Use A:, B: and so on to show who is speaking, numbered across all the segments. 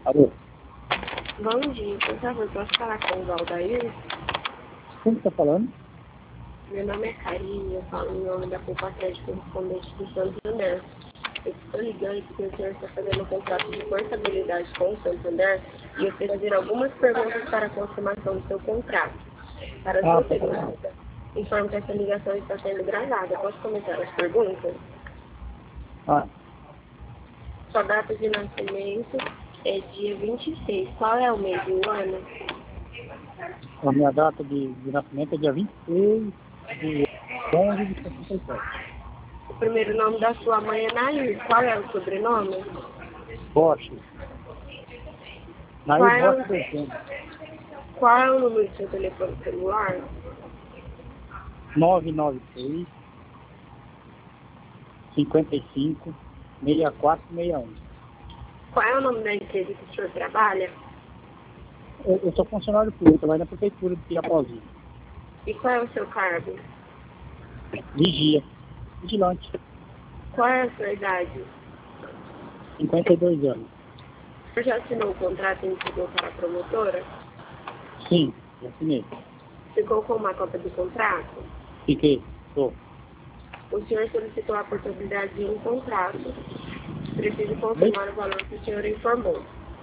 A: Alô?
B: Bom dia, por favor, posso falar com o Valdair?
A: Quem está falando?
B: Meu nome é Karine, eu falo em nome da Compartilha Correspondente do Santander. Eu estou ligando porque o senhor está fazendo um contrato de portabilidade com o Santander e eu preciso fazer algumas perguntas para a confirmação do seu contrato. Para a sua segurança, informo que essa ligação está sendo gravada. Posso comentar as perguntas? Sua data de nascimento é dia 26. Qual é o mês e o ano?
A: A minha data de nascimento é dia 26 de 11 de 67.
B: O primeiro nome da sua mãe é Nair. Qual é o sobrenome?
A: Bosch.
B: Qual
A: Nair
B: é
A: Bosch
B: o,
A: 200.
B: qual é o número do seu telefone celular?
A: 996 55 6461.
B: Qual é o nome da empresa que o senhor trabalha?
A: Eu sou funcionário público, trabalho na prefeitura de Pirapozinho.
B: E qual é o seu cargo?
A: Vigilante.
B: Qual é a sua idade?
A: 52 anos.
B: O senhor já assinou o contrato e entregou para a promotora?
A: Sim, já assinei.
B: Ficou com uma cópia do contrato?
A: Fiquei. Tô.
B: O senhor solicitou a portabilidade de um contrato. Preciso
A: Oi?
B: confirmar o valor que o senhor informou.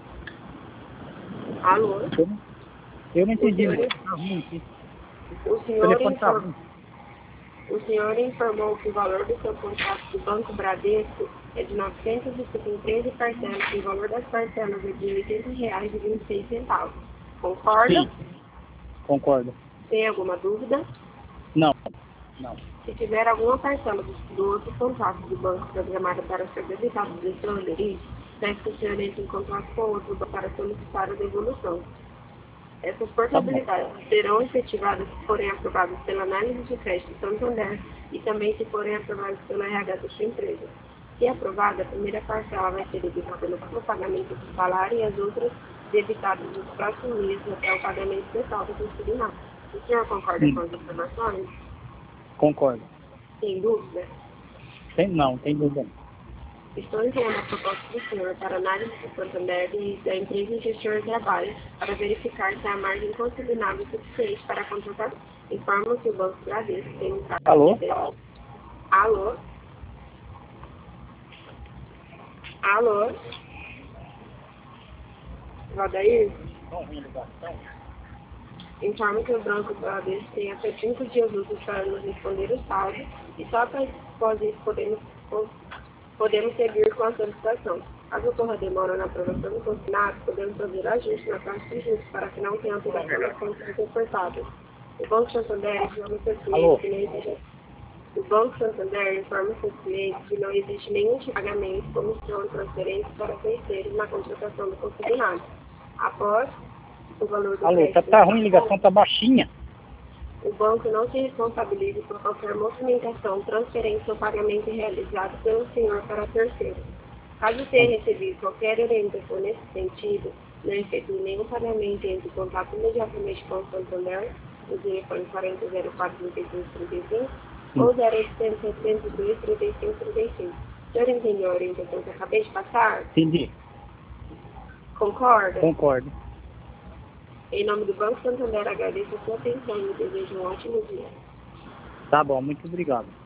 B: Alô?
A: Eu não
B: O
A: entendi.
B: senhor,
A: Tá ruim aqui.
B: o
A: O
B: senhor
A: telefone tá
B: informou.
A: ruim.
B: O senhor informou que o valor do seu contrato do Banco Bradesco é de R$ 953 parcelas e o valor das parcelas é de R$ 80,26. Concorda?
A: Sim, concordo.
B: Tem alguma dúvida?
A: Não.
B: Se tiver alguma parcela do outro contrato do banco programada para ser debitada do seu endereço, peço que o senhor entre em contato com o outro banco para solicitar a devolução. Essas
A: Tá bom.
B: portabilidades serão efetivadas se forem aprovadas pela análise de crédito Santander e também se forem aprovadas pela RH da sua empresa. Se aprovada, a primeira parcela vai ser debitada no pagamento do salário e as outras debitadas nos próximos meses até o pagamento total do consignado. O senhor concorda com as informações?
A: Concordo.
B: Tem dúvida?
A: Não, tem dúvida.
B: Estou enviando a proposta do senhor para análise do Santander e da empresa em que o senhor trabalha para verificar se há margem consignável suficiente para a contratação. Informo que o Banco Bradesco tem um prazo
A: Alô?
B: de 10. Alô? Alô? Valdair? Informo que o Banco Bradesco tem até 5 dias úteis para nos responder o saldo e só após isso podemos seguir com a solicitação. Caso ocorra demora na aprovação do consignado, podemos fazer ajustes na taxa de juros para que não tenha toda a informação reportada. O Banco Santander informa seus clientes que não existe. O Banco Santander informa seus clientes que não existe nenhum tipo de pagamento, comissão, transferência para terceiros na contratação do consignado. Após o valor do
A: Alô,
B: crédito.
A: tá ruim, a ligação tá baixinha.
B: O banco não se responsabiliza por qualquer movimentação, transferência ou pagamento realizado pelo senhor para terceiro. Caso tenha recebido qualquer orientação nesse sentido, não efetue nenhum pagamento e entre em contato imediatamente com o Santander, no telefone 4004-3535 ou 0800 702 3535. O senhor entendeu a orientação que eu acabei de passar?
A: Entendi.
B: Concorda?
A: Concordo.
B: Em nome do Banco Santander, agradeço a sua atenção e desejo um ótimo dia.
A: Tá bom, muito obrigado.